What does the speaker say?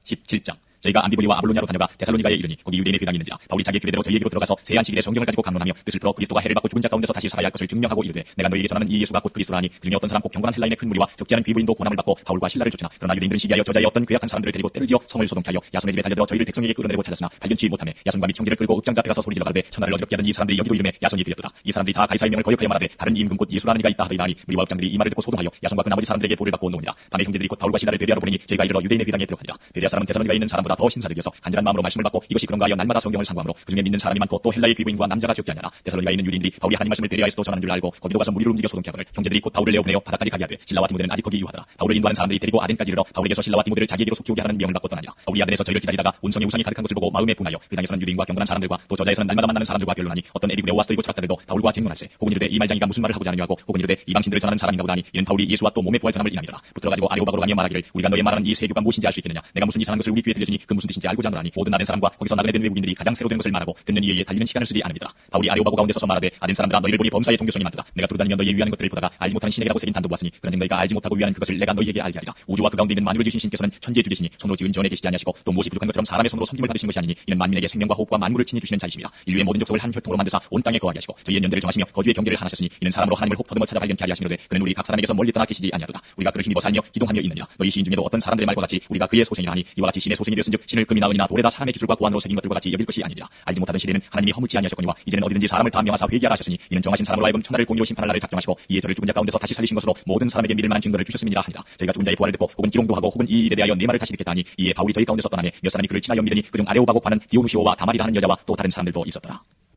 17장. 저희가 안디보리와 아볼로냐로 다녀가 데살로니가에 이르니 거기 유대인의 회당이 있는지라 바울이 자기의 규례대로 저희에게로 들어가서 세한 시기에 성경을 가지고 강론하며 뜻을 풀어 그리스도가 해를 받고 죽은 자 가운데서 다시 살아야 할 것을 증명하고 이르되 내가 너희에게 전하는 이 예수가 곧 그리스도라 하니 그중에 어떤 사람 곧 경건한 헬라인의 큰 무리와 적지 않은 귀부인도 고난을 받고 바울과 신라를 쫓으나 그러나 유대인들은 시기하여 저자의 어떤 괴약한 사람들을 데리고 때를 지어 성을 소동케 하여 야손의 집에 달려들어 저희를 백성에게 끌어내려고 찾았으나 발견치 못하며 야손과 및 형제를 끌고 읍장 앞에 가서 소리질러 가르되 천하를 어지럽게 하던 이 사람들이 여기도 이름에 야손이 들였도다. 이 사람들이 다 가이사의 명을 거역하여 말하되 다른 임금 곧 예수라는 이가 있다 하더이라니 우리와 읍장들이 이 말을 듣고 소동하여 야손과 그 나머지 사람들에게 보를 받고 온노니라. 밤에 형제들이 곧 바울과 신라를 배려하러 보내니 저희가 이르러 유대인의 회당에 들어가니라. 베레아 사람은 데살로니가에 있는 사람보다 더 신사적이어서 간절한 마음으로 말씀을 받고 이것이 그런가 하여 날마다 성경을 상고하므로 그중에 믿는 사람이 많고 또 헬라의 귀부인과 남자가 적지 않냐라. 데살로니가에 있는 유대인들이 바울이 하나님 말씀을 베레아에서도 전하는 줄 알고 거기로 가서 무리를 움직여 소동케 하거늘 형제들이 곧 바울을 내어 보내어 바다까지 가게 하되 신라와 디모데는 아직 거기 유하더라. 바울을 인도하는 사람들이 데리고 아덴까지 이르러 바울에게서 신라와 디모데를 자기에게로 속히 오게 하라는 명을 받고 떠나니라. 바울이 아덴에서 저희를 기다리다가 온성의 우상이 가득한 것을 보고 마음에 분하여 회당에서는 유대인과 경건한 사람들과 또 저자에서는 날마다 만나는 사람들과 변론하니 어떤 에리구레 오아스토이고 철학자들도 바울과 쟁론할세 혹은 이르되 이 말장이가 무슨 말을 하고자 하느냐 하고 혹은 이르되 이방신들을 전하는 사람인가 보다니 이는 바울이 예수와 또 몸의 부활 전함을 인하니라. 붙들어가지고 아레오바고로 가며 말하기를 우리가 너의 말하는 이 세교가 무엇인지 알 수 있겠느냐. 내가 무슨 이상한 것을 우리 귀에 들려주니 그 무슨 뜻인지 알고자 하노라니 모든 아덴 사람과 거기서 나그네 된 외국인들이 가장 새로 된 것을 말하고 듣는 이에 달리는 시간을 쓰지 않음이더라. 바울이 아레오바고 가운데 서서 말하되 아덴 사람들아 너희를 보니 범사의 동교성이 많도다. 내가 두루다니며 너희의 위하는 것들을 보다가 알지 못하는 신에게라고 새긴 단도 보았으니 그런즉 너희가 알지 못하고 위하는 그것을 내가 너희에게 알게 하리라. 우주와 그 가운데 있는 만유를 지으신 신께서는 천지의 주제시니 손으로 지은 전에 계시지 아니하시고 또 무엇이 부족한 것처럼 사람의 손으로 섬김을 받으신 것이 아니니 이는 만민에게 생명과 호흡과 만물을 친히 주시는 자이십니다. 인류의 모든 족속을 한 혈통으로 만드사 온 땅에 거하게 하시고 저희의 연대를 정하시며 거주의 경계를 하나셨으니 이는 사람으로 하나님을 혹 더듬어 찾아 발견케 하려 하시노되 그는 우리 각 사람에게서 멀리 떠나 계시지 아니하도다. 우리가 그를 힘입어 살며 기동하며 있느니라. 너희 시인 중에도 어떤 사람들의 말과 같이 우리가 그의 소생이라 하니 이와 같이 신의 소생이 되었은즉 신을 금이나 은이나 돌에다 사람의 기술과 고안으로 새긴 것들과 같이 여길 것이 아니니라. 알지 못하던 시대는 하나님이 허물지 아니하셨거니와 이제는 어디든지 사람을 다 명하사 회개하라 하셨으니 이는 정하신 사람으로 하여금 천하를 공의로 심판할 날을 작정하시고 이에 저를 죽은 자 가운데서 다시 살리신 것으로 모든 사람에게 믿을 만한 증거를 주셨음이니라 하니라. 저희가 죽은 자의 부활을 듣고 혹은 기롱도 하고 혹은 이 일에 대하여 네 말을 다시 듣겠다 하니 이에 바울이 저희 가운데서 떠나매 몇 사람이 그를 친하여 믿으니 그중 아레오바고 파는 디오누시오와 다말이라 하는 여자와 또 다른 사람들도 있었더라.